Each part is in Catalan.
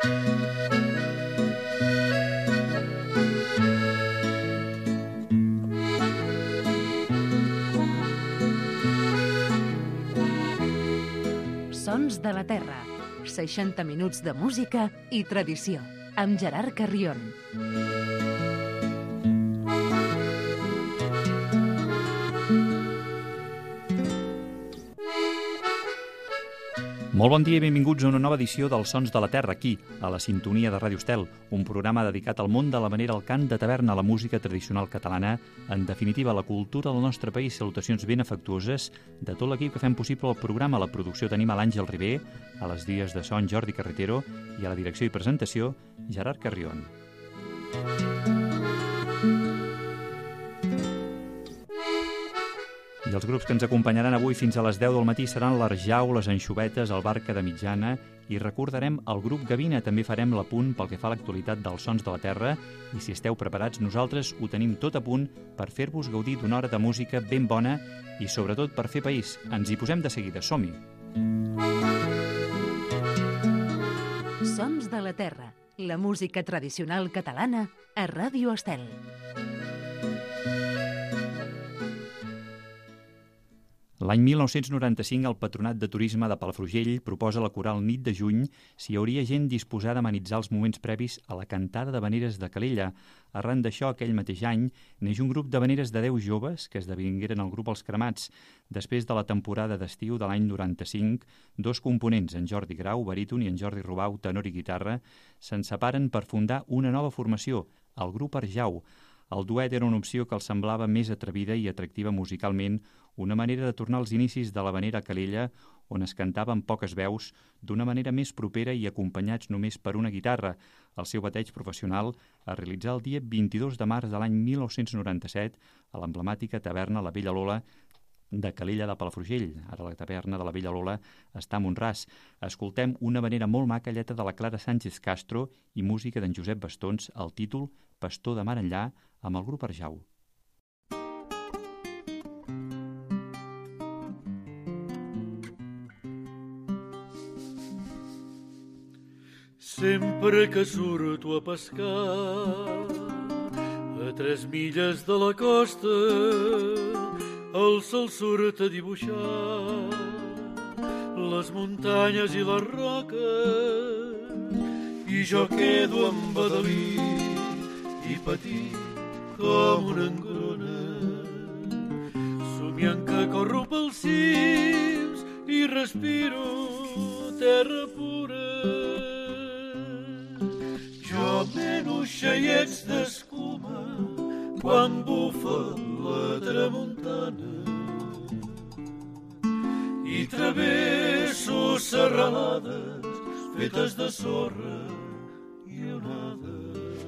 Sons de la Terra. 60 minuts de música i tradició. Amb Gerard Carrion. Molt bon dia i benvinguts a una nova edició dels Sons de la Terra, aquí, a la sintonia de Ràdio Estel, un programa dedicat al món de la manera, al cant de taverna, a la música tradicional catalana, en definitiva, a la cultura del nostre país. Salutacions ben afectuoses de tot l'equip que fem possible el programa. A la producció tenim a l'Àngel Ribé, a les dies de son Jordi Carretero i a la direcció i presentació Gerard Carrion. I els grups que ens acompanyaran avui fins a les 10 del matí seran l'Arjau, les Anxovetes, el Barca de Mitjana, i recordarem el grup Gavina. També farem l'apunt pel que fa a l'actualitat dels Sons de la Terra, i si esteu preparats, nosaltres ho tenim tot a punt per fer-vos gaudir d'una hora de música ben bona i sobretot per fer país. Ens hi posem de seguida, som-hi! Sons de la Terra, la música tradicional catalana a Ràdio Estel. L'any 1995, el Patronat de Turisme de Palafrugell proposa la coral Nit de Juny si hi hauria gent disposada a amenitzar els moments previs a la cantada de veneres de Calella. Arran d'això, aquell mateix any, neix un grup de veneres de 10 joves que esdevingueren el grup Els Cremats. Després de la temporada d'estiu de l'any 95, dos components, en Jordi Grau, baríton, i en Jordi Robau, tenor i guitarra, se'n separen per fundar una nova formació, el grup Arjau. El duet era una opció que els semblava més atrevida i atractiva musicalment, una manera de tornar als inicis de la vanera Calella, on es cantava amb poques veus, d'una manera més propera i acompanyats només per una guitarra. El seu bateig professional es realitzà el dia 22 de març de l'any 1997 a l'emblemàtica taverna La Vella Lola de Calella de Palafrugell. Ara la taverna de La Vella Lola està a Montràs. Escoltem una manera molt maca, lletra de la Clara Sánchez Castro i música d'en Josep Bastons, el títol Pastor de Mar enllà, amb el grup Arjau. Sempre que surto a pescar a 3 milles de la costa, el sol surt a dibuixar les muntanyes i les roques, i jo quedo embadalit i petit com una engruna, somiant que corro pels cims i respiro terra pura. Jo meno xaiets d'escuma quan bufa la tramuntana i travesso serralades fetes de sorra i onada.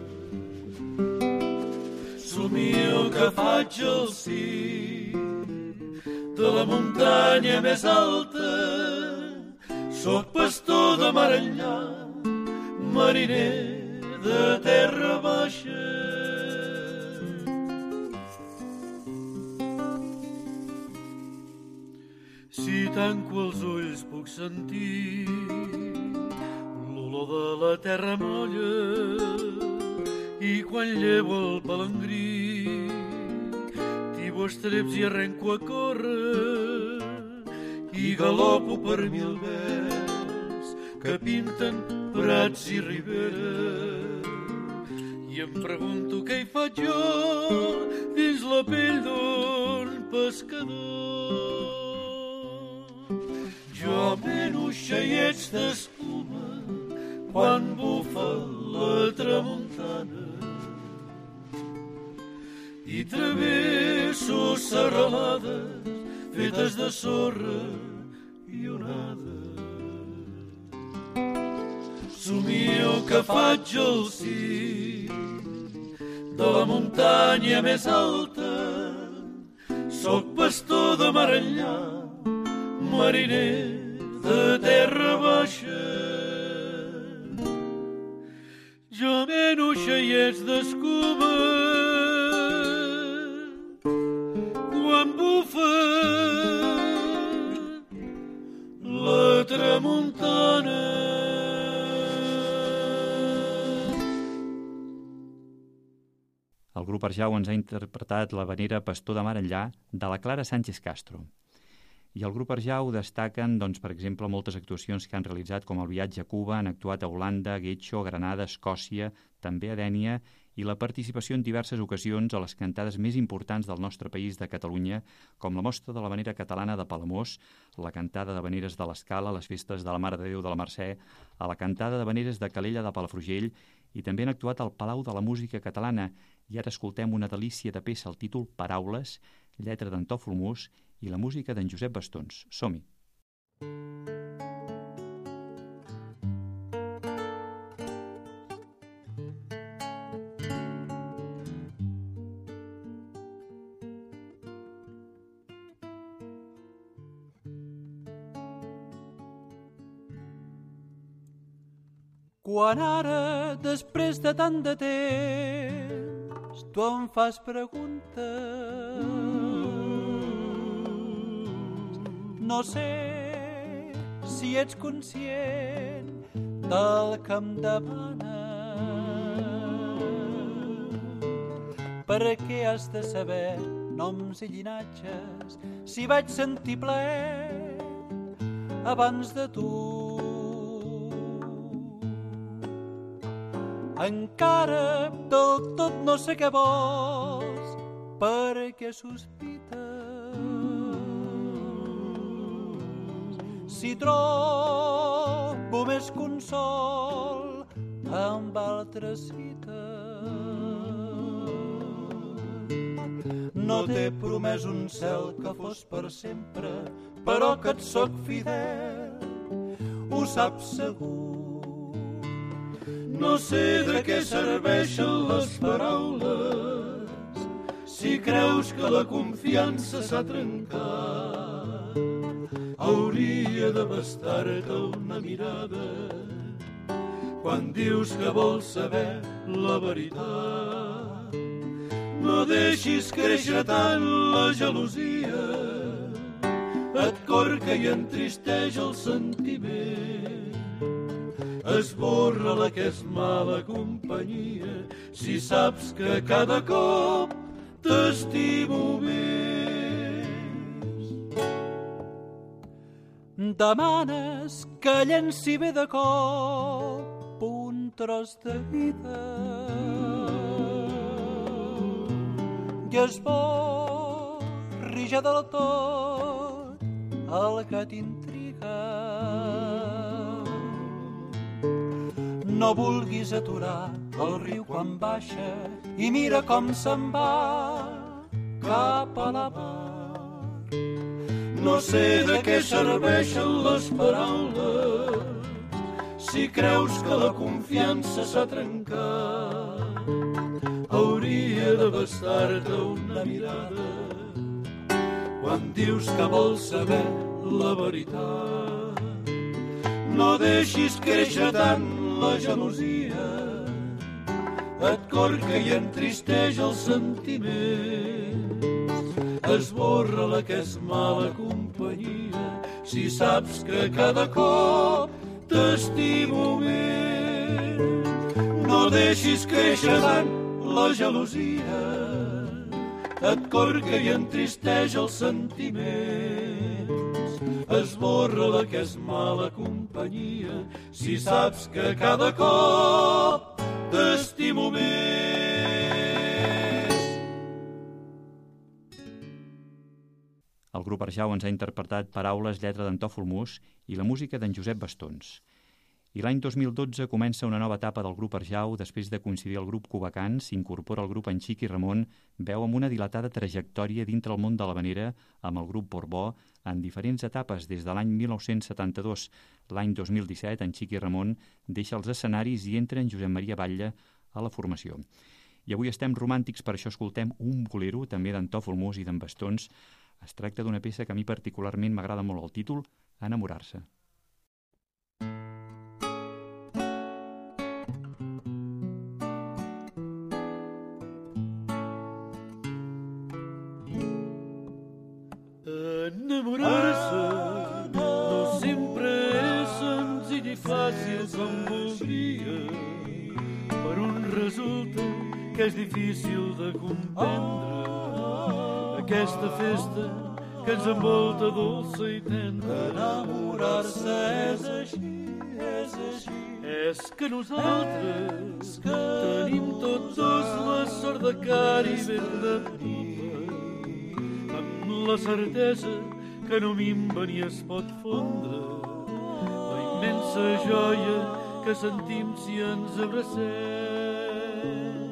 Somio que faig el cim de la muntanya més alta, soc pastor de mar enllà, mariner de terra baixa. Si tanco els ulls puc sentir l'olor de la terra molla, i quan llevo el palangrí tibo estreps i arrenco a córrer i galopo per 1000 vents que pinten prats i riberes. I em pregunto què hi faig jo dins la pell d'un pescador. Jo meno xaiets d'escuma quan bufa la tramuntana i travesso serralades fetes de sorra i onada. Somio que faig el cim de la muntanya més alta, soc pastor de mar enllà, mariner de terra baixa. Jo meno xaiets d'escuma quan bufa la tramuntana. grup Arjau ens ha interpretat l'havanera Pastor de Mar enllà de la Clara Sánchez Castro. I el grup Arjau destaquen, doncs, per exemple, moltes actuacions que han realitzat, com el viatge a Cuba, han actuat a Holanda, Getxo, Granada, Escòcia, també a Dènia, i la participació en diverses ocasions a les cantades més importants del nostre país de Catalunya, com la Mostra de l'Havanera Catalana de Palamós, la cantada d'Havaneres de l'Escala, les festes de la Mare de Déu de la Mercè, a la cantada d'Havaneres de Calella de Palafrugell, i també han actuat al Palau de la Música Catalana. I ara escoltem una delícia de peça, el títol Paraules, lletra d'Antòfol Mus i la música d'en Josep Bastons. Som-hi! Quan ara, després de tant de temps, tu em fas preguntes, no sé si ets conscient del que em demanes. Per què has de saber noms i llinatges si vaig sentir plaer abans de tu? Encara del tot no sé què vols, per què sospites. Si trobo més consol amb altres cites. No t'he promès un cel que fos per sempre, però que et soc fidel, ho saps segur. No sé de què serveixen les paraules si creus que la confiança s'ha trencat. Hauria de bastar-te una mirada quan dius que vols saber la veritat. No deixis créixer tant la gelosia, et corca i entristeix el sentiment. Esborra la que és mala companyia si saps que cada cop t'estimo més. Demanes que llenci bé de cop un tros de vida i esborri ja del tot el que t'intriga. No vulguis aturar el riu quan baixa i mira com se'n va cap a la mar. No sé de què serveixen les paraules si creus que la confiança s'ha trencat. Hauria de bastar-te una mirada quan dius que vols saber la veritat. No deixis créixer tant la gelosia, et corca i entristeix el sentiment. Esborra la que és mala companyia si saps que cada cop t'estimo més. No deixis créixer tant la gelosia, et corca i entristeix el sentiment. Esborra la que és mala companyia si saps que cada cop t'estimo més. El grup Arjau ens ha interpretat Paraules, lletra d'Antòfol Mus i la música d'en Josep Bastons. I l'any 2012 comença una nova etapa del grup Arjau. Després de coincidir el grup Cubacans, s'incorpora el grup en Xiqui Ramon, veu amb una dilatada trajectòria dintre el món de l'havanera amb el grup Borbó en diferents etapes des de l'any 1972. L'any 2017, en Xiqui Ramon deixa els escenaris i entra en Josep Maria Batlle a la formació. I avui estem romàntics, per això escoltem un bolero, també d'Antòfol Mus i d'en Bastons. Es tracta d'una peça que a mi particularment m'agrada molt, el títol, Enamorar-se. Enamorar-se no sempre és senzill i fàcil com voldria. Per un resulta que és difícil de comprendre. Aquesta festa que ens envolta dolça i tendra. Enamorar-se és així, és així. És que nosaltres tenim tots dos la sort de cari ben de popa, amb la certesa que no minva ni es pot fondre la immensa joia que sentim si ens abracem.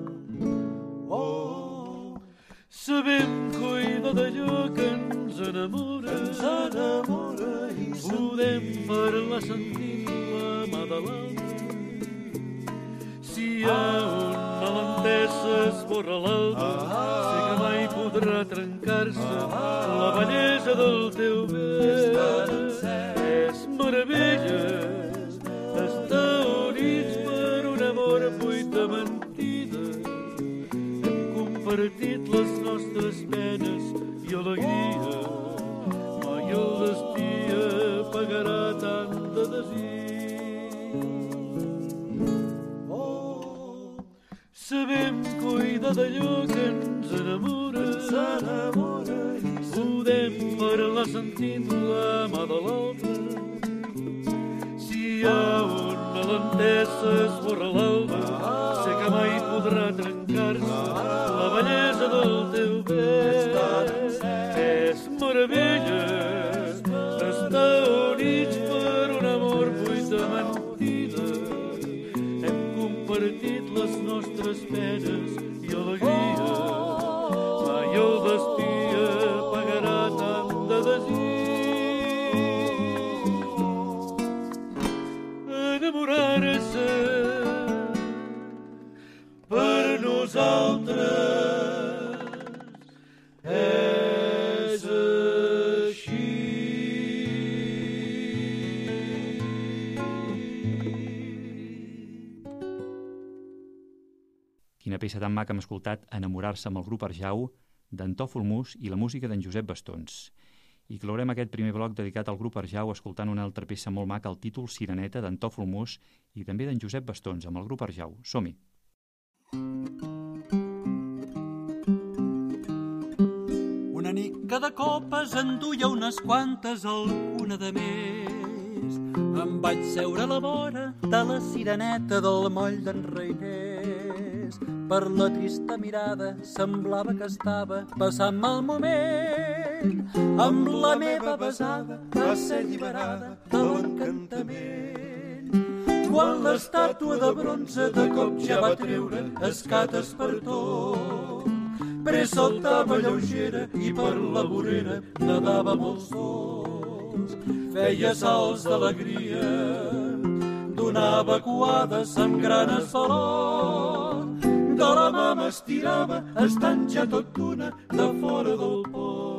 Oh, sabem cuidar d'allò que ens enamora, I podem parlar sentint la mà de l'altre. Si hi ha un malentès s'esborra l'altre, sé que mai podrà trencar-se la bellesa del teu bé. És meravella estar units per un amor buit de mentida. Hem compartit les nostres penes i alegria. Mai el destí apagarà tant de desig. Oh, sabem cuidar d'allò que ens enamora, i podem parlar sentint la mà de l'altre. Si hi ha un malentès s'esborra l'altre, sé que mai podrà trencar-se la bellesa del teu bé. És meravella estar units per un amor buit de mentida. Hem compartit les nostres penes i alegria. Mai el destí apagarà tant de desig. Enamorar-se per nosaltres és així. Quina peça tan maca hem escoltat, Enamorar-se, amb el grup Arjau, d'en Folmús i la música d'en Josep Bastons. I clourem aquest primer bloc dedicat al grup Arjau escoltant una altra peça molt maca, el títol Sireneta, d'en Folmús i també d'en Josep Bastons, amb el grup Arjau. Som-hi! Una nit que de copes en duia unes quantes, alguna de més. Em vaig seure a la vora de la sireneta del moll d'en Reiners. Per la trista mirada semblava que estava passant-me el moment. Amb la meva besada va ser alliberada de l'encantament. Quan l'estàtua de bronze de cop ja va treure escates per tot, pressa saltava lleugera i per la vorera nadava molts dos. Feia salts d'alegria, donava coades amb gran assalot. De la mà m'estirava, estant ja tot d'una de fora del port.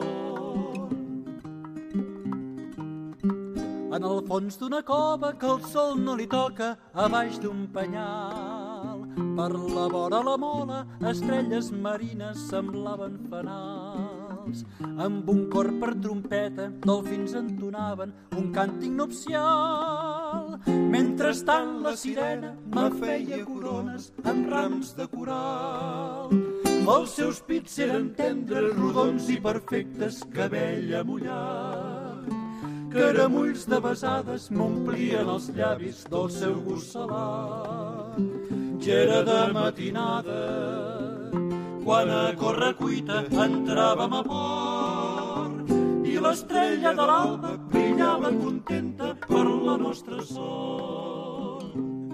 En el fons d'una cova que el sol no li toca, a baix d'un penyal, per la vora la mola, estrelles marines semblaven fanals. Amb un cor per trompeta, dolfins entonaven un càntic nupcial. Mentrestant la sirena me feia corones amb rams de coral. Els seus pits eren tendres, rodons i perfectes, cabell amullat. Caramulls de besades m'omplien els llavis del seu gust salat. Ja era de matinada, quan a correcuita entràvem a port, i l'estrella de l'alba brillava contenta per la nostra sort.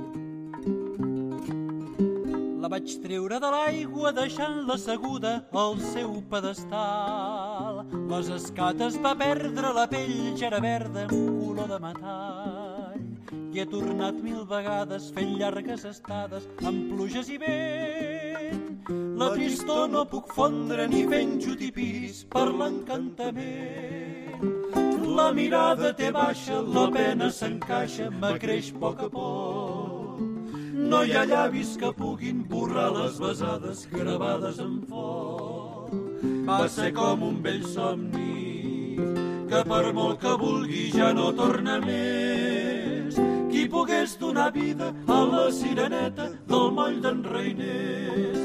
La vaig treure de l'aigua deixant-la asseguda al seu pedestal. Les escates va perdre la pell, ja era verda amb color de metall. I he tornat 1000 vegades fent llargues estades amb pluges i vent. La tristor no puc fondre ni fent jutipiris per l'encantament. La mirada té baixa, la pena s'encaixa, me creix a poc a poc. No hi ha llavis que puguin borrar les besades gravades en foc. Va ser com un vell somni que per molt que vulgui ja no torna més. Qui pogués donar vida a la sireneta del moll d'en Reiners.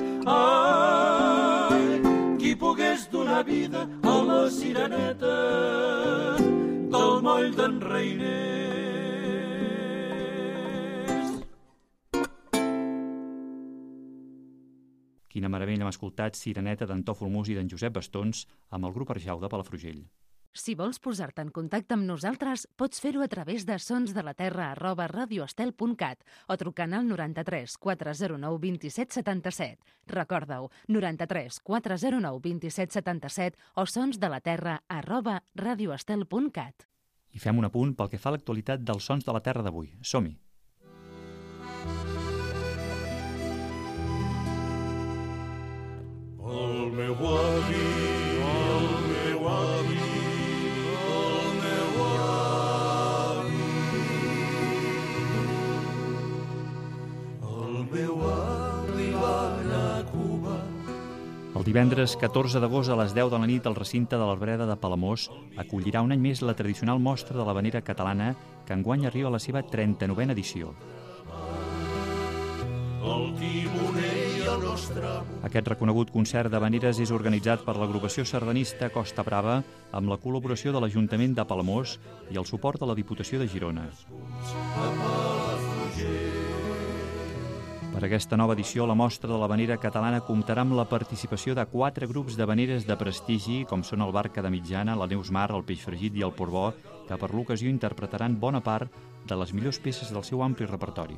Ai, qui pogués donar vida a la sireneta del moll d'en Reiners. Quina meravella hem escoltat Sireneta d'en Tòfol Mus i d'en Josep Bastons amb el grup Arjau de Palafrugell. Si vols posar-te en contacte amb nosaltres, pots fer-ho a través de sonsdelaterra@radioestel.cat o trucant al 93 409 27 77. Recorda-ho, 93 409 27 77 o sonsdelaterra@radioestel.cat. I fem un apunt pel que fa a l'actualitat dels Sons de la Terra d'avui. Som-hi! El meu avi, el meu avi, el meu avi. El meu avi va anar a Cuba. El divendres 14 d'agost a les 10 de la nit al recinte de l'Arbreda de Palamós acollirà un any més la tradicional mostra de l'havanera catalana que enguany arriba a la seva 39a edició. El timoner i el nostre amor. Aquest reconegut concert d'havaneres és organitzat per l'agrupació sardanista Costa Brava amb la col·laboració de l'Ajuntament de Palamós i el suport de la Diputació de Girona. Per aquesta nova edició, la mostra de l'havanera catalana comptarà amb la participació de 4 grups d'havaneres de prestigi, com són el Barca de Mitjana, la Neus Mar, el Peix Fregit i el Portbó, que per l'ocasió interpretaran bona part de les millors peces del seu ampli repertori.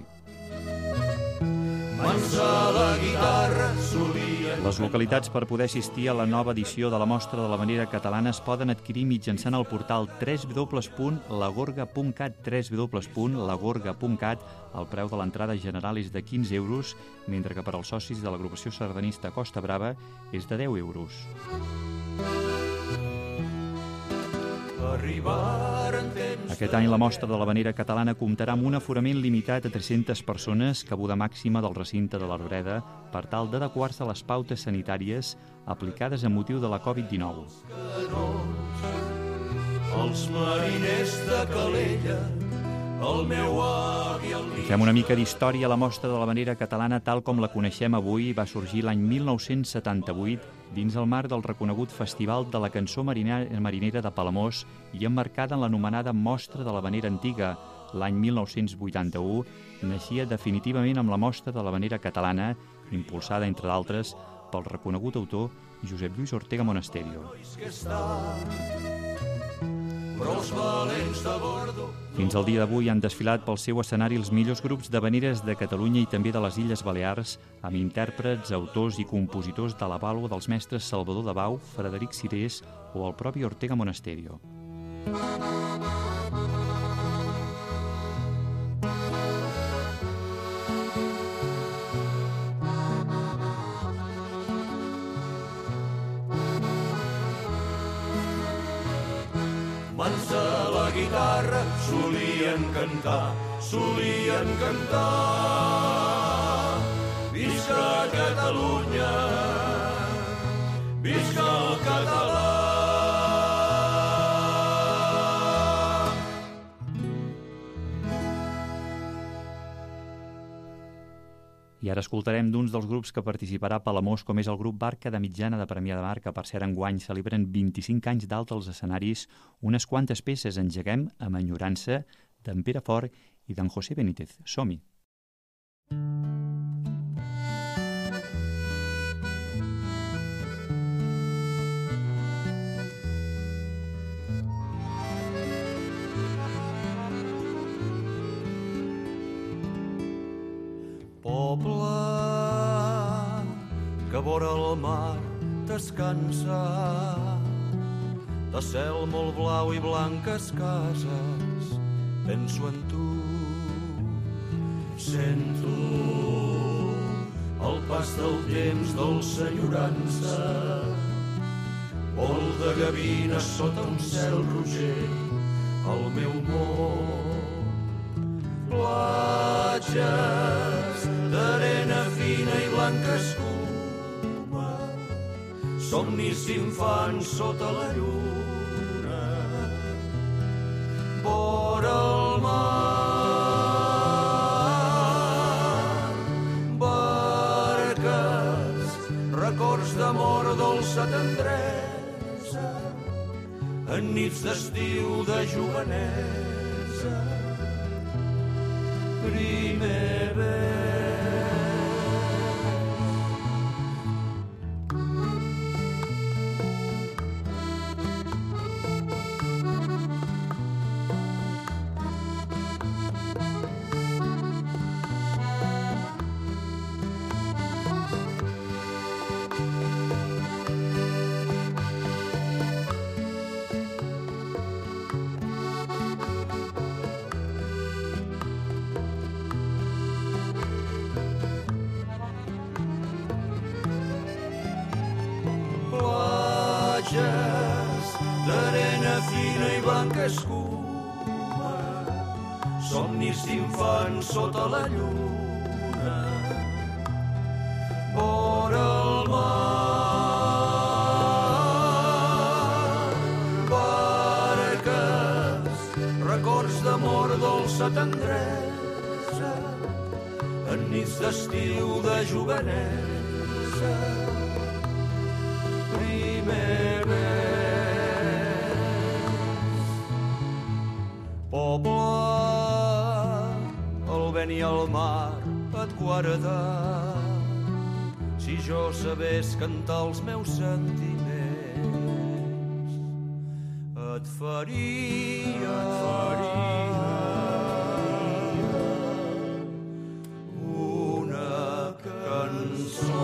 Les localitats per poder assistir a la nova edició de la mostra de l'havanera catalana es poden adquirir mitjançant el portal www.lagorga.cat www.lagorga.cat. El preu de l'entrada general és de 15 euros, mentre que per als socis de l'agrupació sardanista Costa Brava és de 10 euros. Aquest any la mostra de l'havanera catalana comptarà amb un aforament limitat a 300 persones, cabuda màxima del recinte de l'Arbreda, per tal d'adequar-se a les pautes sanitàries aplicades amb motiu de la Covid-19. Els mariners de Calella, el meu avi, el mi... Fem una mica d'història. La mostra de l'havanera catalana, tal com la coneixem avui, va sorgir l'any 1978 dins el marc del reconegut Festival de la Cançó Marinera de Palamós i emmarcada en l'anomenada Mostra de l'Havanera Antiga. L'any 1981 naixia definitivament amb la Mostra de l'Havanera Catalana, impulsada, entre d'altres, pel reconegut autor Josep Lluís Ortega Monasterio. Fins al dia d'avui han desfilat pel seu escenari els millors grups d'havaneres de Catalunya i també de les Illes Balears, amb intèrprets, autors i compositors de la vàlua dels mestres Salvador de Bau, Frederic Cirés o el propi Ortega Monasterio. Mans a la guitarra solien cantar. Visca Catalunya, visca el català. I ara escoltarem d'uns dels grups que participarà a Palamós, com és el grup Barca de Mitjana de Premià de Mar, que per cert enguany celebren 25 anys d'alt als escenaris. Unes quantes peces engeguem amb enyorança d'en Pere Fort i d'en José Benítez. Som-hi! Poble que vora el mar descansa, de cel molt blau i blanques cases, penso en tu. Sento el pas del temps, dolça enyorança, vol de gavina sota un cel roger, el meu món. Platges d'arena fina i blanca escuma, somnis d'infants sota la lluna, vora el mar. d'amor, dolça tendresa, en nits d'estiu de jovenesa. Primer vers. D'arena fina i blanca escuma, somnis d'infants sota la lluna, vora el mar. Barques, records d'amor, dolça tendresa, en nits d'estiu de jovenesa. Primer poble, el vent i el mar et guardar. Si jo sabés cantar els meus sentiments, et faria una cançó.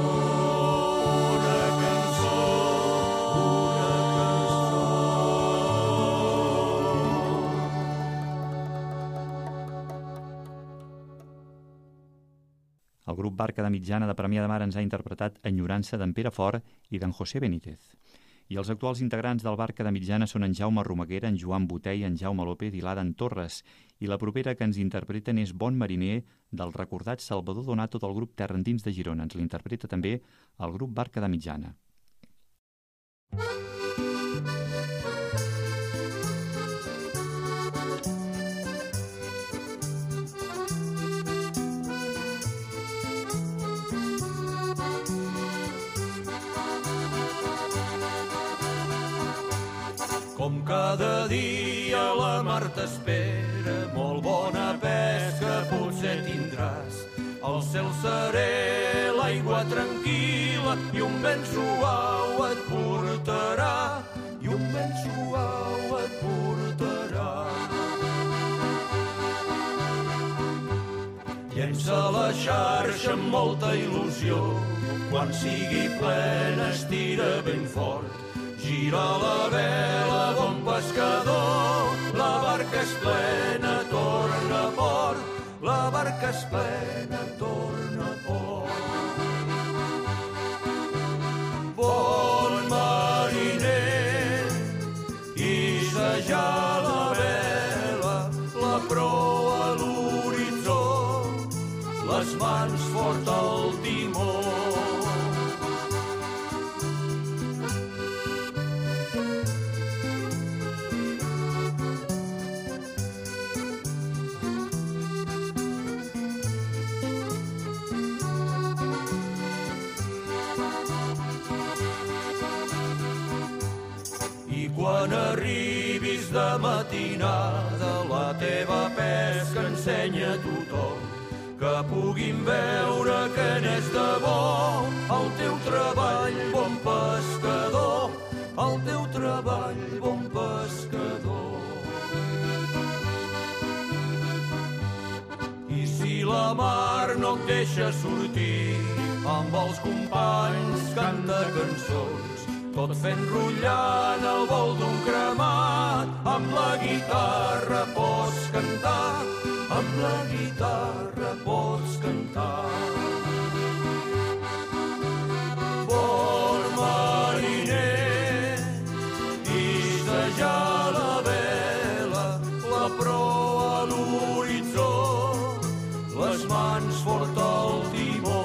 El grup Barca de Mitjana de Premià de Mar ens ha interpretat Enyorança d'en Pere Fort i d'en José Benítez. I els actuals integrants del Barca de Mitjana són en Jaume Romaguera, en Joan Botei, en Jaume López i l'Adan Torres. I la propera que ens interpreten és Bon Mariner, del recordat Salvador Donato del grup Terra Endins de Girona. Ens l'interpreta també el grup Barca de Mitjana. Com cada dia la mar t'espera, molt bona pesca potser tindràs. El cel serè, l'aigua tranquil·la i un vent suau et portarà, i un vent suau et portarà. Llença la xarxa amb molta il·lusió, quan sigui plena estira ben fort. Gira la vela, bon pescador, la barca és plena, torna a port. La barca és plena, torna a port. Bon mariner, issa ja la vela, la proa a l'horitzó, les mans fort al timó. Quan arribis de matinada, la teva pesca ensenya a tothom, que puguin veure que n'és de bo el teu treball, bon pescador, el teu treball, bon pescador. I si la mar no et deixa sortir, amb els companys canta cançons, tot fent rullant el vol d'un cremat. Amb la guitarra pots cantar, amb la guitarra pots cantar. Bon mariner, issa ja la vela, la proa a l'horitzó, les mans fort al timó.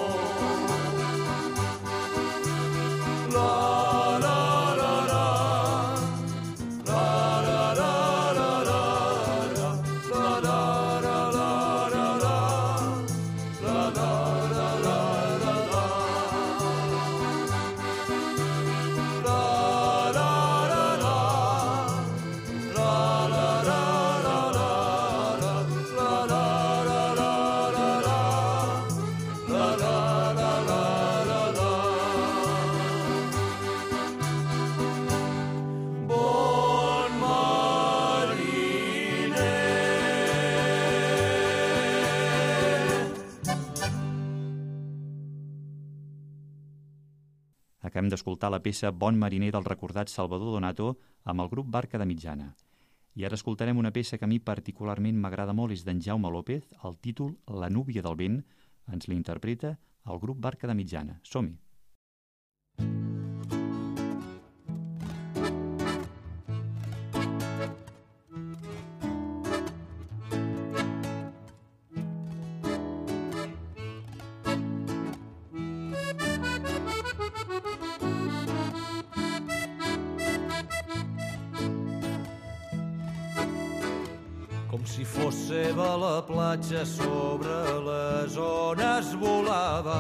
Acabem d'escoltar la peça Bon mariner del recordat Salvador Donato amb el grup Barca de Mitjana. I ara escoltarem una peça que a mi particularment m'agrada molt, és d'en Jaume López, el títol La núvia del vent, ens l'interpreta el grup Barca de Mitjana. Som-hi! Com si fos seva la platja sobre les ones volava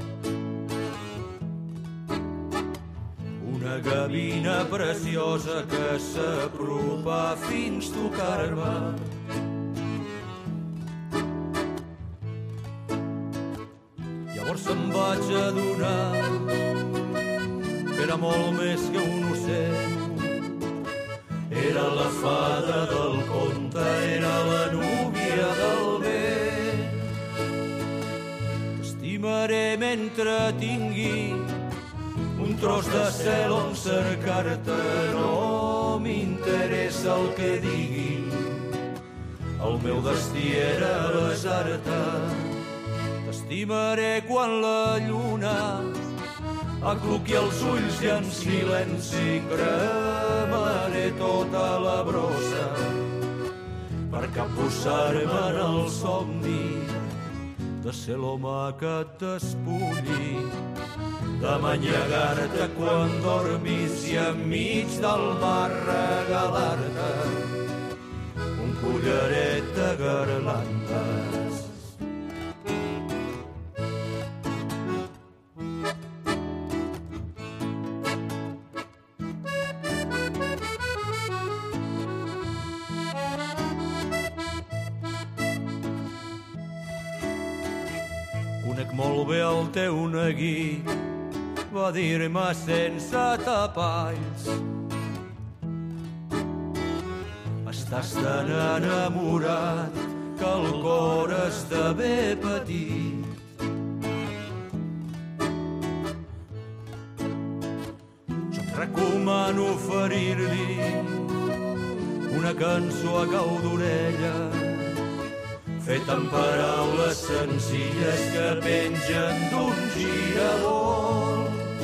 una gavina preciosa que s'apropa fins tocar-me. Llavors em vaig adonar que era molt més que un ocell. Era la fada del conte, era la núvia del vent. T'estimaré mentre tingui un tros de cel on cercar-te. No m'interessa el que digui, el meu destí era besar-te. T'estimaré quan la lluna acluqui els ulls i en silenci cremaré tota la brossa per capbussar-me en el somni de ser l'home que et despulli, de manyegar-te quan dormis i enmig del mar regalar-te un collaret de garlandes. Conec molt bé el teu neguit, va dir-me sense tapalls. Estàs tan enamorat que el cor esdevé petit. Jo et recomano oferir-li una cançó a cau d'orella, feta amb paraules senzilles que pengen d'un girador.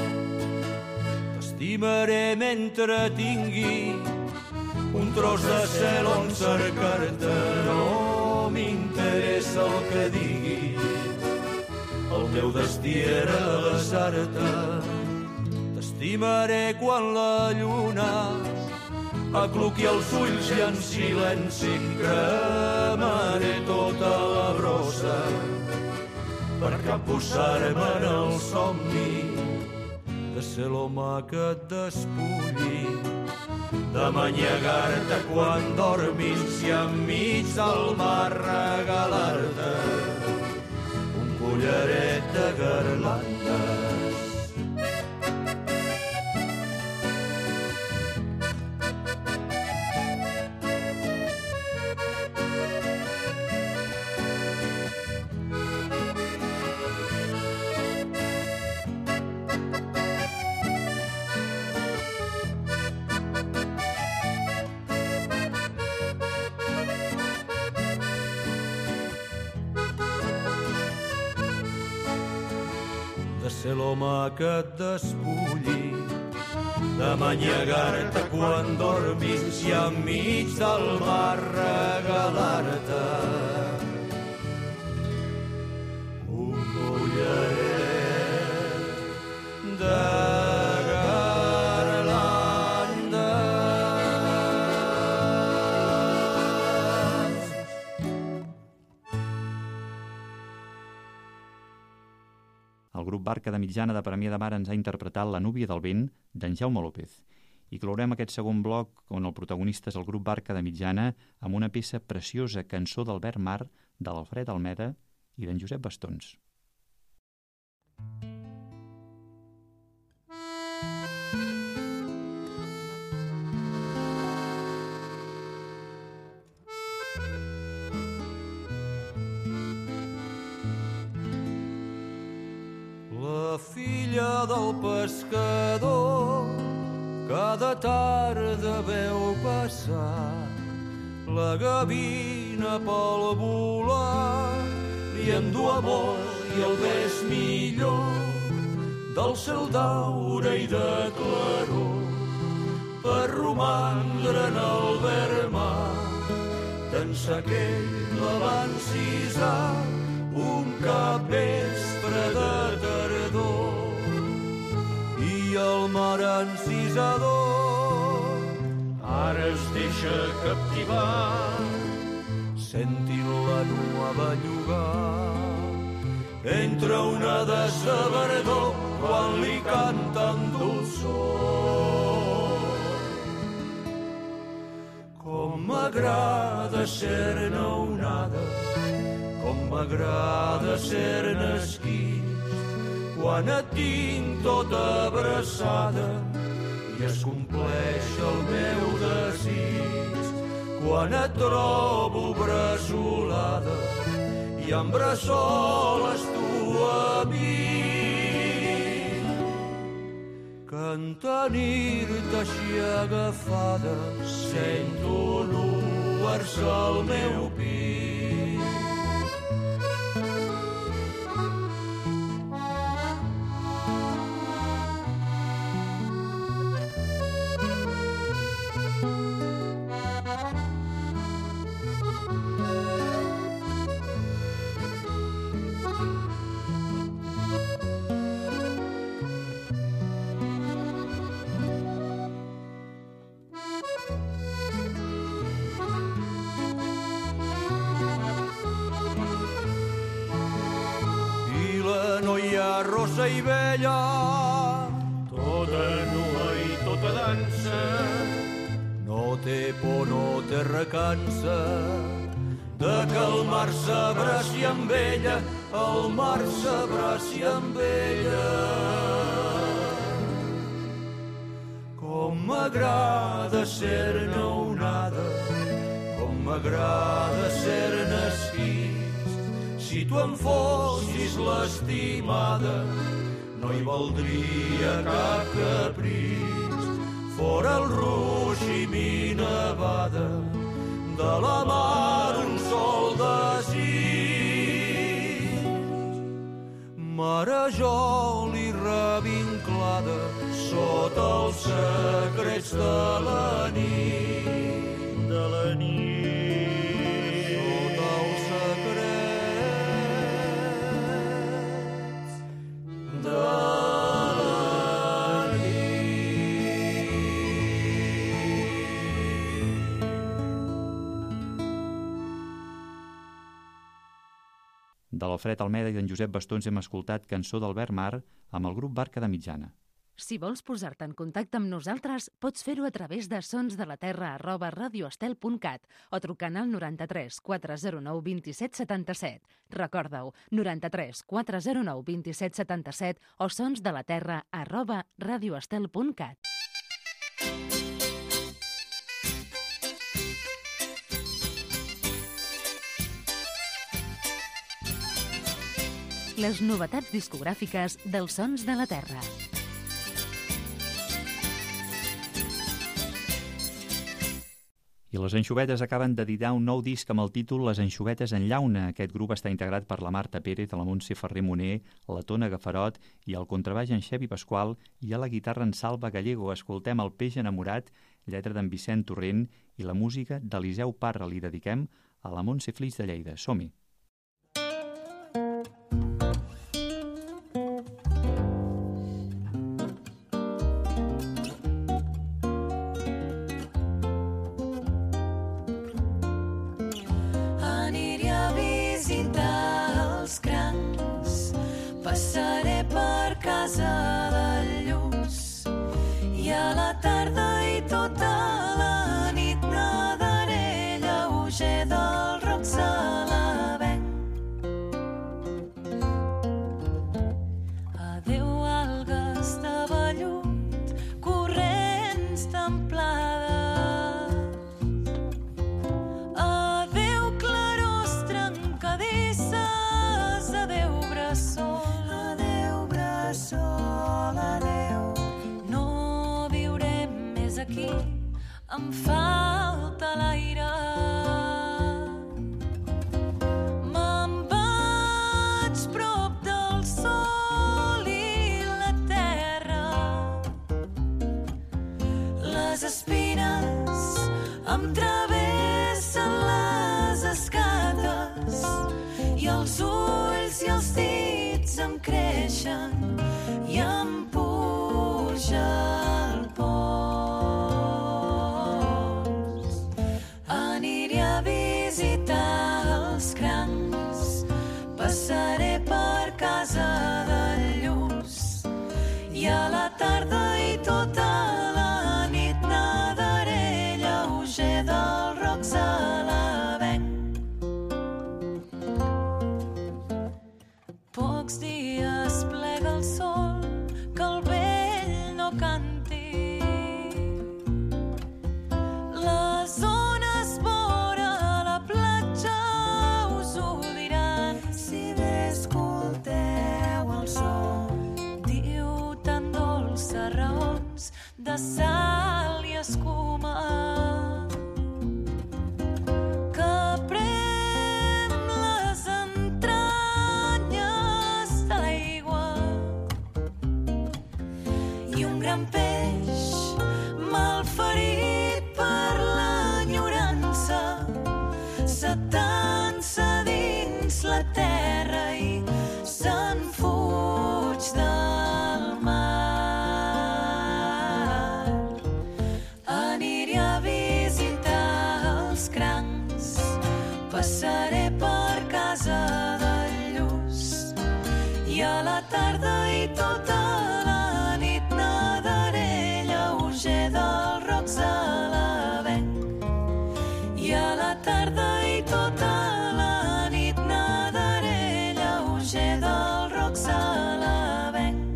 T'estimaré mentre tingui un tros de cel on cercar-te. No m'interessa el que digui, el meu destí era besar-te. T'estimaré quan la lluna acluqui els ulls i en silenci cremaré tota la brossa per capbussar-me en el somni de ser l'home que et despulli, de manyegar-te quan dormis i enmig del mar regalar-te un collaret de garlandes. Ser l'home que et despulli, de manyegar-te quan dormis i enmig del mar regalar-te un collaret de El grup Barca de Mitjana de Premià de Mar ens ha interpretat La núvia del vent, d'en Jaume López. I clourem aquest segon bloc, on el protagonista és el grup Barca de Mitjana, amb una peça preciosa, Cançó d'Albert Mar, de l'Alfred Almeda i d'en Josep Bastons. La filla filla del pescador, cada tarda veu passar la gavina pel volar, li endú amor i el bes millor del cel d'aure i de claror, per romandre en el verd mar, d'ençà que ell la va encisar un capvespre de tardor, i el mar encisador ara es deixa captivar, sentint la nua bellugar entre una de verdor quan li canten dolçor. Com m'agrada ser-ne onada, com m'agrada ser-ne esquist, quan et tinc tota abraçada i es compleix el meu desig, quan et trobo bressolada i em bressoles tu a mi. Que en tenir-te així agafada sento nuar-se al meu pit. Rosa i bella, tota nua i tota dansa, no té por, no té recança, de que el mar s'abraci amb ella, el mar s'abraci amb ella. Com m'agrada ser-ne onada, com m'agrada ser-ne esquist, si tu em fossis l'estimada, no hi valdria cap capriç. Fora el roig i mi nevada, de la mar un sol desig. Marejol i revinclada, sota els secrets de la nit. De la nit. Sota els secrets de la nit. De l'Alfred Almeda i d'en Josep Bastons hem escoltat Cançó d'Albert Mar amb el grup Barca de Mitjana. Si vols posar-te en contacte amb nosaltres, pots fer-ho a través de sonsdelaterra@radioestel.cat o trucant al 93 409 27 77. Recorda-ho, 93 409 27 77 o sonsdelaterra@radioestel.cat. Les novetats discogràfiques dels Sons de la Terra. I les Anxovetes acaben d'editar un nou disc amb el títol Les Anxovetes en llauna. Aquest grup està integrat per la Marta Pérez, la Montse Ferrer Moner, la Tona Gafarot i al contrabaix en Xevi Pasqual i a la guitarra en Salva Gallego. Escoltem El peix enamorat, lletra d'en Vicent Torrent i la música d'Eliseu Parra. Li dediquem a la Montse Flix de Lleida. Som-hi! Passaré per casa del Lluç i a la tarda i tota la nit nadaré lleuger del roc salavenc. Adéu algues de vellut, corrents templades. Adéu clarors trencadisses, adéu bressol. em falta l'aire. Me'n vaig prop del sol i la terra. Les espines em travessen les escates i els ulls i els dits em creixen i em puja el pols. Aniré a visitar els crancs, passaré per casa del Lluç i a la tarda i tota la nit nadaré lleuger del Rocs a l'Avenc. Pocs dies plega el sol, que el vell no canti. Les ones vora la platja us ho diran. Si bé escolteu el son, diu tan dolces raons de sal i escuma, que prem les entranyes d'aigua. I un gran peix malferit per l'enyorança s'atansa dins la terra i se'n fuig del mar. Aniré a visitar els crancs, passaré per casa del Lluç i a la tarda i tota la nit nadaré lleuger del Rocs a l'Avenc. I a la tarda i tota la nit nadaré lleuger del Rocs a l'Avenc.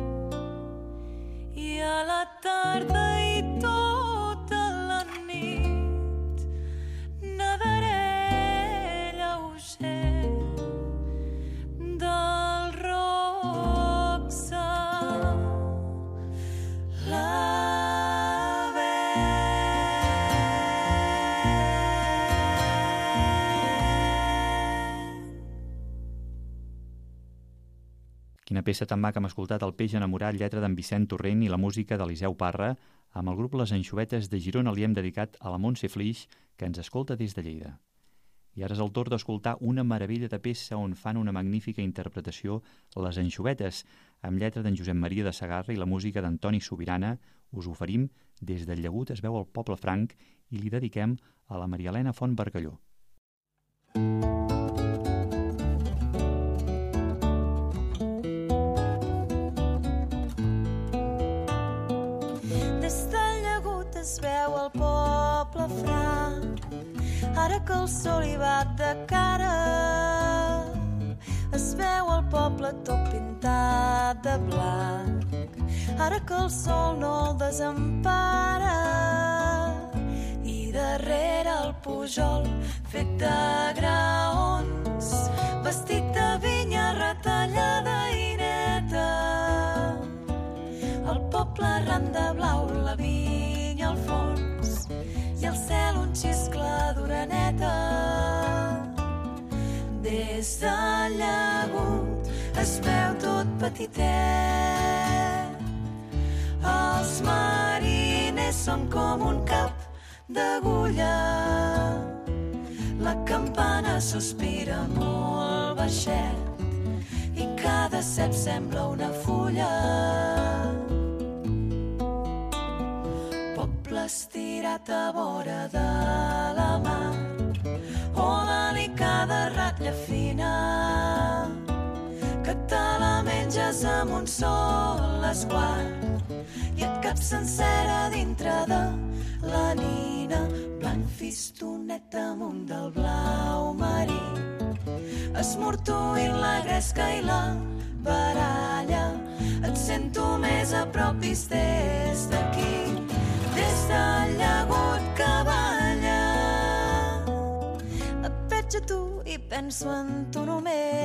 I a la tarda i tota la nit nadaré lleuger del Rocs a Quina peça tan maca hem escoltat, El peix enamorat, lletra d'en Vicent Torrent i la música d'Eliseu Parra. Amb el grup Les Anxovetes de Girona li hem dedicat a la Montse Flix, que ens escolta des de Lleida. I ara és el torn d'escoltar una meravella de peça on fan una magnífica interpretació Les Anxovetes, amb lletra d'en Josep Maria de Segarra i la música d'Antoni Subirana. Us oferim Des del Llagut es veu el poble franc i li dediquem a la Maria Elena Font Barcalló. Des del Llagut es veu el poble franc, ara que el sol hi va de cara. Es veu el poble tot pintat de blanc, ara que el sol no el desempara. I darrere el pujol fet de graons, vestit de vinya retallada i neta. El poble ran de blau, la vinya al fons i el cel un xiscle d'oreneta. Des del Llagut es veu tot petitet. Els mariners són com un cap d'agulla. La campana sospira molt baixet i cada cep sembla una fulla. Poble estirat a vora de la mar, o delicada ratlla fina, que te la menges amb un sol esguard i et cap sencera dintre de la nina. Blanc fistonet amunt del blau marí, esmortuint la gresca i la baralla. Et sento més a prop vist des d'aquí, des del Llagut que balla. Et veig a tu i penso en tu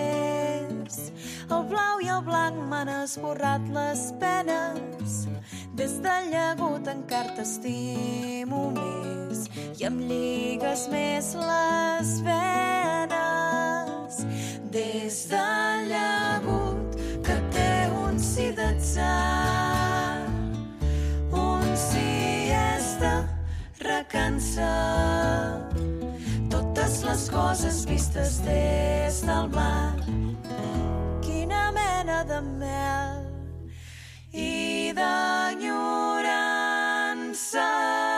només. El blau i el blanc m'han esborrat les penes. Des del llagut encara t'estimo més i em lligues més les venes. Des del llagut que té un sí d'atzar, un siesta recansa. Totes les coses vistes des del mar, quina mena de mel i d'enyorança.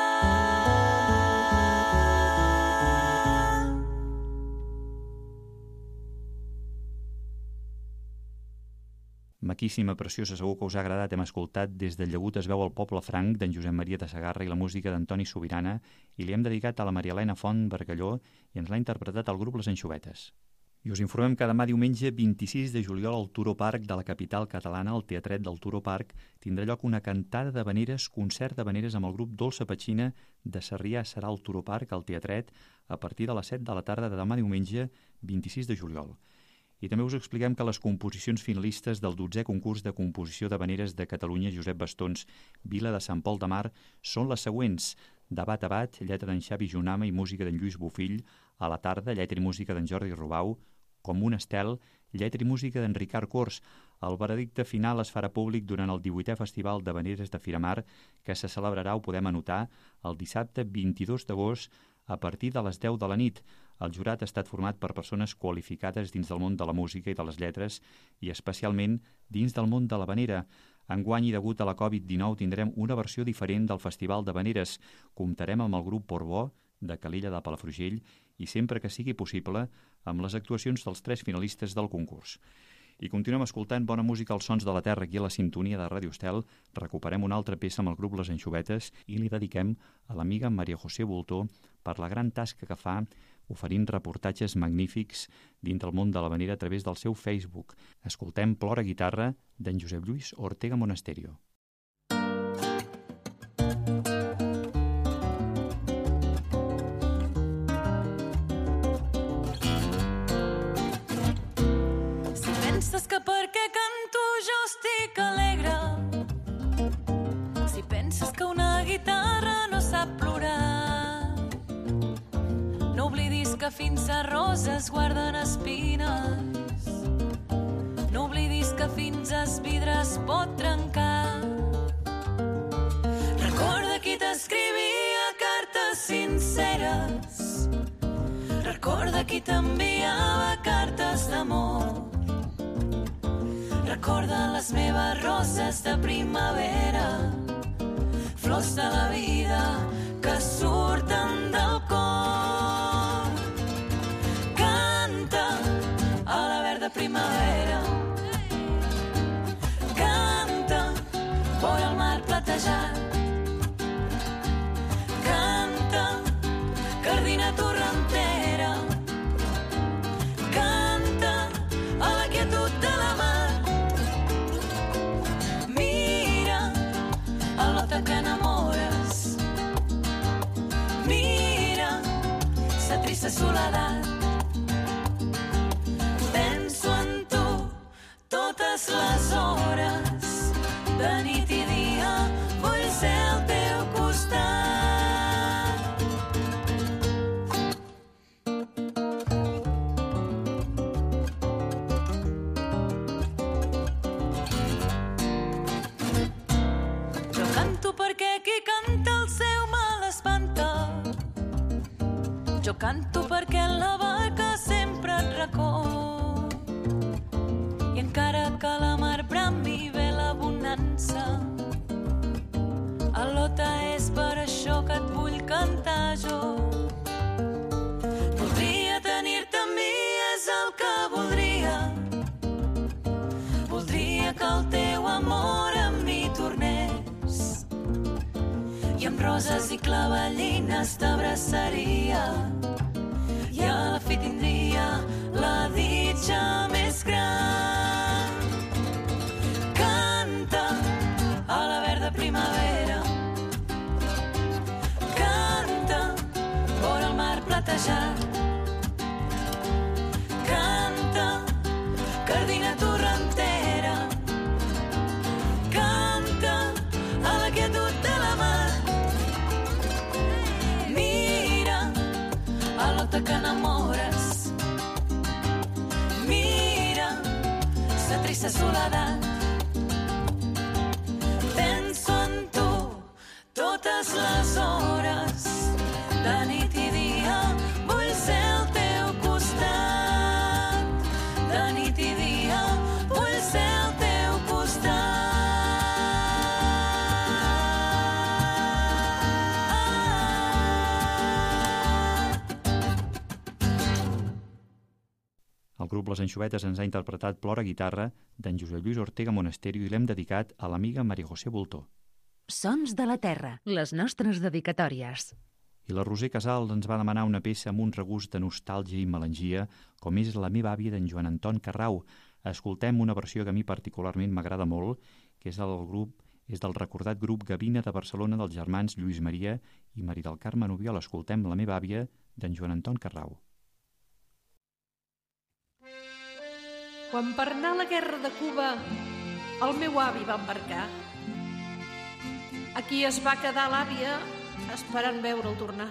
Maquíssima, preciosa, segur que us ha agradat. Hem escoltat Des del llagut es veu el poble franc d'en Josep Maria de Segarra i la música d'Antoni Sobirana, i li hem dedicat a la Maria Elena Font Bargalló i ens l'ha interpretat el grup Les Anxovetes. I us informem que demà diumenge 26 de juliol al Turó Park de la capital catalana, al Teatret del Turó Park, tindrà lloc una cantada d'havaneres, concert d'havaneres amb el grup Dolça Petxina de Sarrià. Serà al Turó Park, al Teatret, a partir de les 7 de la tarda de demà diumenge 26 de juliol. I també us expliquem que les composicions finalistes del 12è concurs de composició d'havaneres de Catalunya Josep Bastons Vila de Sant Pol de Mar són les següents: De bat a bat, lletra d'en Xavi Junama i música d'en Lluís Bofill; A la tarda, lletra i música d'en Jordi Robau; Com un estel, lletra i música d'en Ricard Cors. El veredicte final es farà públic durant el 18è Festival d'Havaneres de Firamar, que se celebrarà, ho podem anotar, el dissabte 22 d'agost a partir de les 10 de la nit. El jurat ha estat format per persones qualificades dins del món de la música i de les lletres i especialment dins del món de l'havanera. Enguany, i degut a la Covid-19, tindrem una versió diferent del Festival d'Havaneres. Comptarem amb el grup Portbó, de Calella de Palafrugell, i sempre que sigui possible, amb les actuacions dels 3 finalistes del concurs. I continuem escoltant bona música als sons de la terra aquí a la sintonia de Ràdio Estel. Recuperem una altra peça amb el grup Les Anxovetes i li dediquem a l'amiga Maria José Voltó per la gran tasca que fa oferint reportatges magnífics dins del món de l'havanera a través del seu Facebook. Escoltem Plora guitarra d'en Josep Lluís Ortega Monasterio. Penses que perquè canto jo estic alegre, si penses que una guitarra no sap plorar, no oblidis que fins a roses guarden espines, no oblidis que fins als vidres pot trencar. Recorda qui t'escrivia cartes sinceres, recorda qui t'enviava cartes d'amor, recorda les meves roses de primavera, flors de la vida que surten del cor. Canta a la verda primavera, canta vora el mar platejat, canta cardina torrentera, canta a la quietud de la mar. Que enamores, mira sa trista soledat, penso en tu totes les hores, de nit i dia vull ser al teu costat. Perquè qui canta el seu mal espanta, jo canto perquè en la barca sempre et racó, i encara que la mar brami ve l'abonança, al·lota és per això que et vull cantar jo. Voldria tenir-te amb mi, és el que voldria, voldria que el teu amor amb mi tornés, i amb roses i clavellines t'abraçaria, i a la fi tindria la ditxa més gran. Canta a la verda primavera, canta vora el mar platejat, canta cardina torrentera, canta a la sa soledat. Penso en tu totes les hores, de nit i dia, vull ser al teu costat. De nit i dia, vull ser al teu costat. El grup Les Anxovetes ens ha interpretat Plora guitarra d'en Josep Lluís Ortega Monasterio i l'hem dedicat a l'amiga Maria José Bultó. Sons de la terra, les nostres dedicatòries. I la Roser Casals ens va demanar una peça amb un regust de nostàlgia i melangia, com és La meva àvia d'en Joan Anton Carrau. Escoltem una versió que a mi particularment m'agrada molt, que és del recordat grup Gavina de Barcelona dels germans Lluís Maria i Maria del Carme Nubiol. Escoltem La meva àvia d'en Joan Anton Carrau. Quan per anar a la guerra de Cuba el meu avi va embarcar, aquí es va quedar l'àvia esperant veure'l tornar.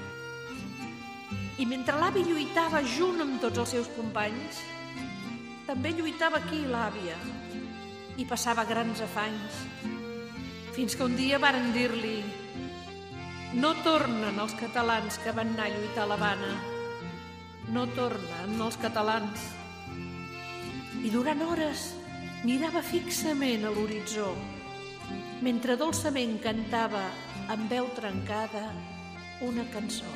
I mentre l'avi lluitava junt amb tots els seus companys, també lluitava aquí l'àvia i passava grans afanys, fins que un dia varen dir-li: no tornen els catalans que van anar a lluitar a l'Havana, no tornen els catalans. I durant hores mirava fixament a l'horitzó, mentre dolçament cantava amb veu trencada una cançó.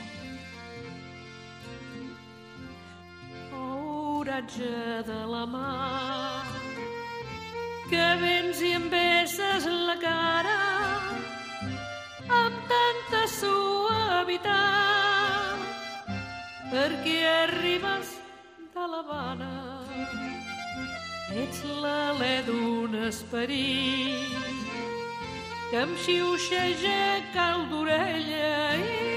Oh, oratge de la mar, que vens i em besses la cara amb tanta suavitat, perquè arribes de l'Havana. Ets l'alè d'un esperit que em xiuxeja cal d'orella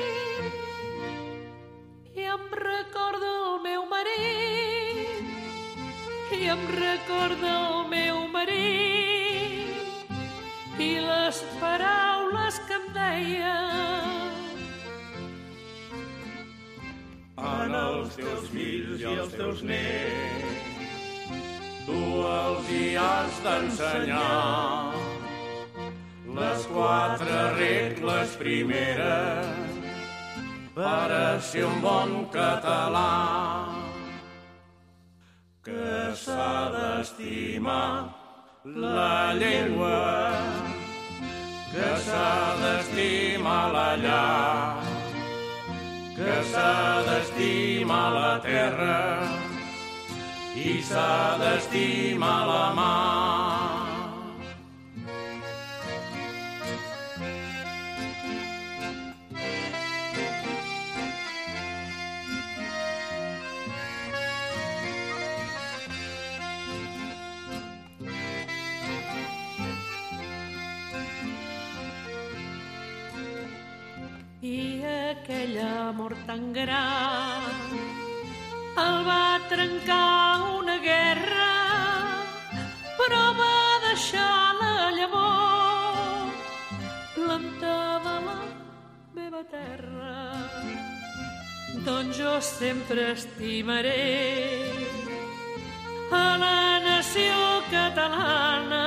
i em recorda el meu marit, i em recorda el meu marit i les paraules que em deia. En els teus fills i els teus nets tu els hi has d'ensenyar les 4 regles primeres per a ser un bon català. Que s'ha d'estimar la llengua, que s'ha d'estimar la llar, que s'ha d'estimar la terra i s'ha d'estimar la mar. I aquell amor tan gran el va trencar una guerra, però va deixar la llavor plantada a la meva terra. Doncs jo sempre estimaré a la nació catalana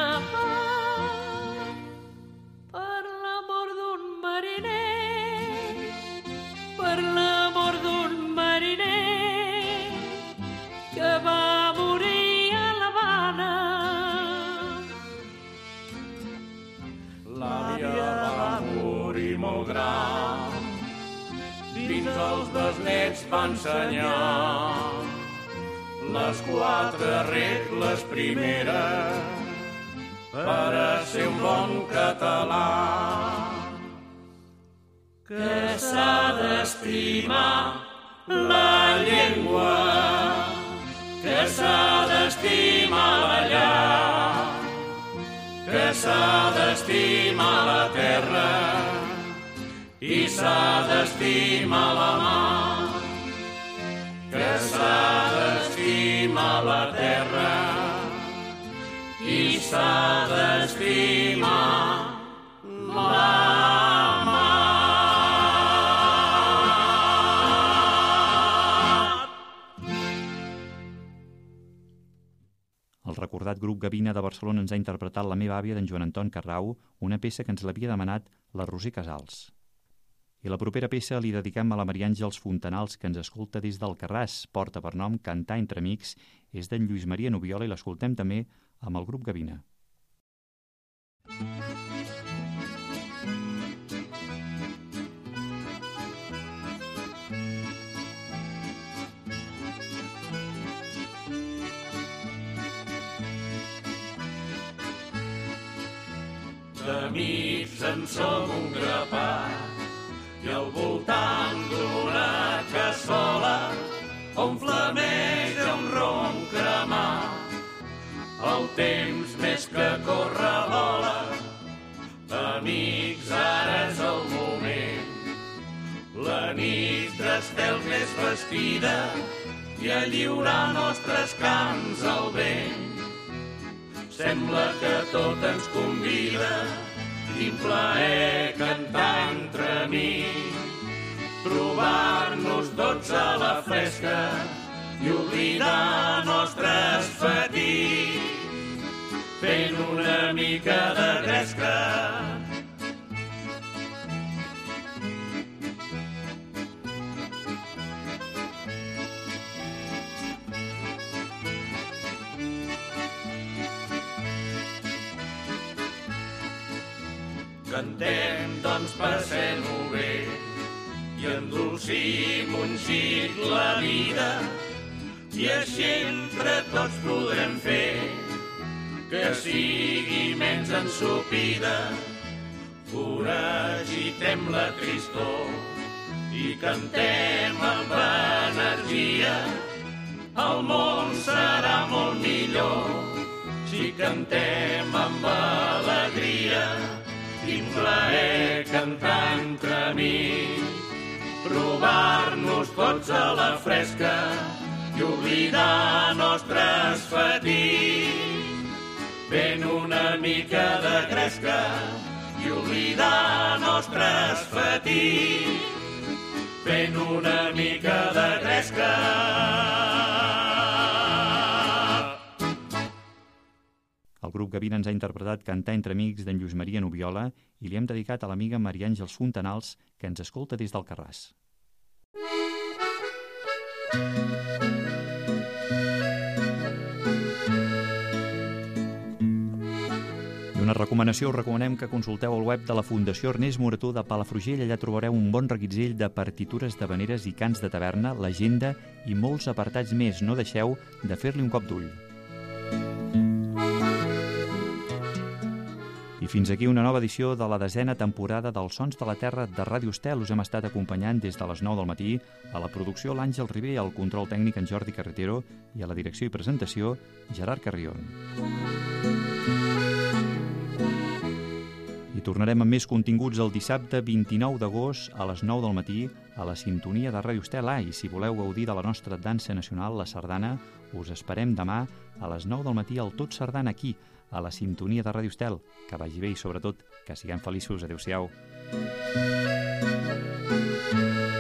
per l'amor d'un mariner, per l'amor d'un mariner que va morir a l'Havana. L'àvia va morir molt gran, fins als besnets va ensenyar les 4 regles primeres per a ser un bon català. Que s'ha d'estimar la llengua, que s'ha d'estimar la llar, que s'ha d'estimar la terra i s'ha d'estimar la mar, que s'ha d'estimar la terra i s'ha d'estimar la mar. El recordat grup Gavina de Barcelona ens ha interpretat La meva àvia d'en Joan Anton Carrau, una peça que ens l'havia demanat la Roser Casals. I la propera peça li dediquem a la Maria Àngels Fontanals, que ens escolta des d'Alcarràs, porta per nom Cantar entre amics, és d'en Lluís Maria Nubiola i l'escoltem també amb el grup Gavina. D'amics en som un grapat i al voltant d'una cassola on flameja un rom cremat. El temps més que corre vola, amics, ara és el moment. La nit d'estels més vestida i a lliurar nostres cants al vent. Sembla que tot ens convida, quin plaer cantar entre amics, trobar-nos tots a la fresca i oblidar nostres fatigues, fent una mica de gresca. Cantem, doncs passem-ho bé i endolcim un xic la vida i així entre tots podrem fer que sigui menys ensopida. Foragitem la tristor i cantem amb energia. El món serà molt millor si cantem amb alegria. Quin plaer cantar entre amics, trobar-nos tots a la fresca i oblidar nostres fatigues, fent una mica de gresca i oblidar nostres fatigues, fent una mica de gresca. El grup Gavina ens ha interpretat Cantar entre amics d'en Lluís Maria Nubiola i li hem dedicat a l'amiga Maria Àngels Fontanals, que ens escolta des d'Alcarràs. I una recomanació, us recomanem que consulteu el web de la Fundació Ernest Morató de Palafrugell. Allà trobareu un bon reguitzell de partitures d'havaneres i cants de taverna, l'agenda i molts apartats més. No deixeu de fer-li un cop d'ull. I fins aquí una nova edició de la 10a temporada dels Sons de la Terra de Ràdio Estel. Us hem estat acompanyant des de les 9 del matí, a la producció l'Àngel Ribé, al control tècnic en Jordi Carretero i a la direcció i presentació Gerard Carrion. I tornarem amb més continguts el dissabte 29 d'agost a les 9 del matí a la sintonia de Ràdio Estel. I si voleu gaudir de la nostra dansa nacional, la sardana, us esperem demà a les 9 del matí al Tot Sardana aquí, a la sintonia de Ràdio Estel. Que vagi bé i, sobretot, que siguem feliços. Adéu-siau.